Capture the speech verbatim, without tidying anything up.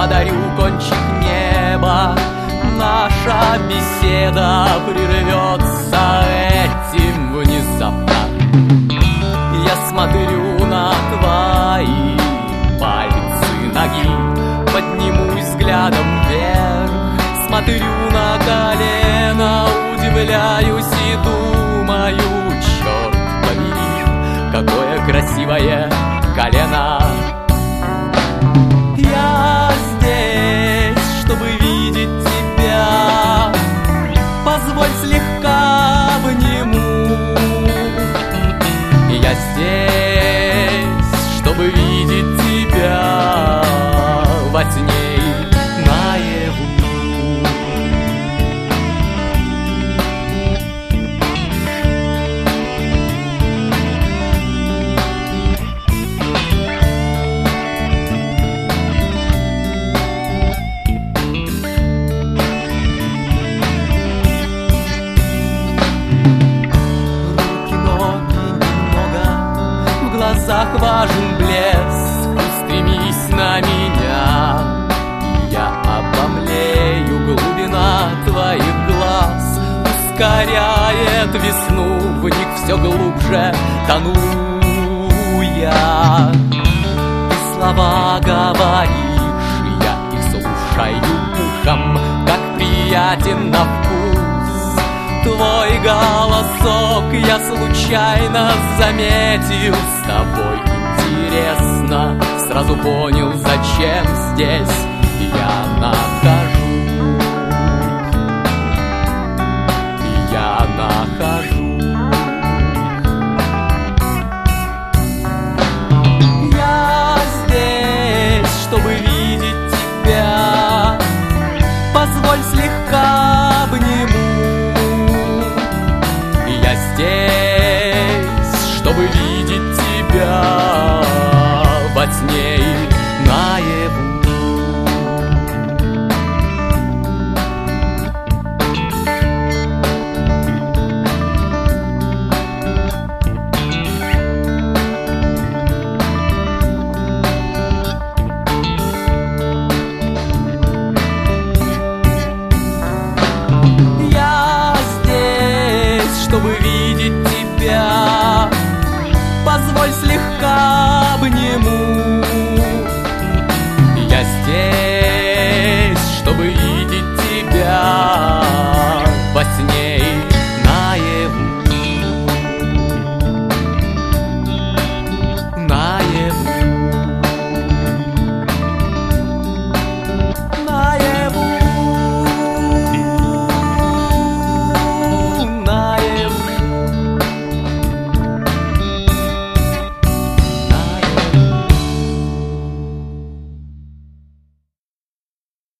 подарю кончик неба. Наша беседа прервется этим внезапно. Я смотрю на твои пальцы ноги, поднимусь взглядом вверх, смотрю на колено, удивляюсь и думаю, черт побери, какое красивое колено. Я здесь, чтобы видеть тебя, позволь слегка обниму. Я здесь, чтобы видеть тебя во сне и наяву. В глазах важен блеск, устремись на меня. Я обомлею, глубина твоих глаз ускоряет весну, в них все глубже тону я. Ты слова говоришь, я их слушаю ухом, как приятен на вкус твой голосок. Я случайно заметил, с тобой интересно, сразу понял, зачем здесь я нахожусь. Я нахожусь. Я здесь, чтобы видеть тебя, позволь слегка обниму. Я здесь, чтобы видеть тебя во сне и наяву. Я здесь, чтобы видеть тебя, позволь слегка обниму.